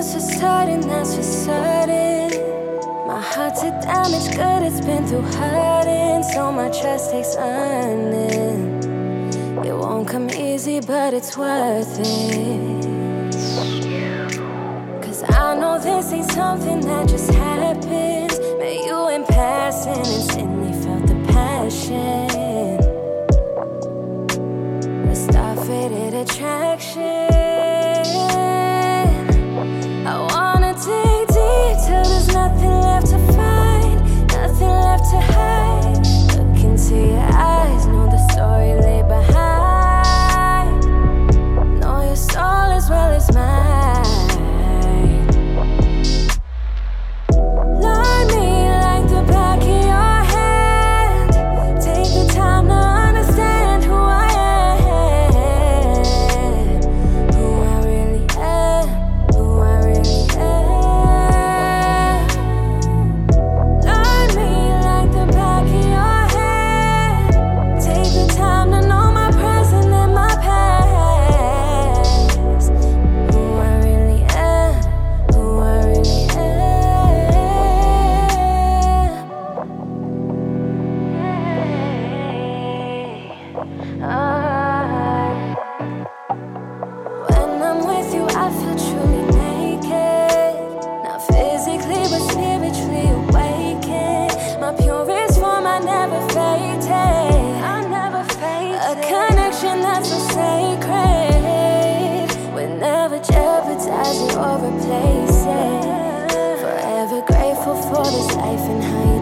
That's for certain, that's for certain. My heart's a damaged good, it's been through hurting, so my trust takes earning. It won't come easy, but it's worth it. Cause I know this ain't something that just happens. Met you in passing, instantly felt the passion. A star-faded attraction. I wanna dig deep till there's nothing left to find, nothing left to hide. Look into your eyes, know the story lay behind. Know your soul as well as mine. Learn me like the back of your hand. Take the time to understand who I am, who I really am, who I really am. Learn me like the back of your hand. Take the time to know my present and my past, who I really am, who I really am. When I'm with you, I feel truly naked. Not physically, but spiritually awakened. My purest form, I never faked it. I never faked it. A connection that's so sacred. We'll never jeopardize it or replace it. Forever grateful for this life and how you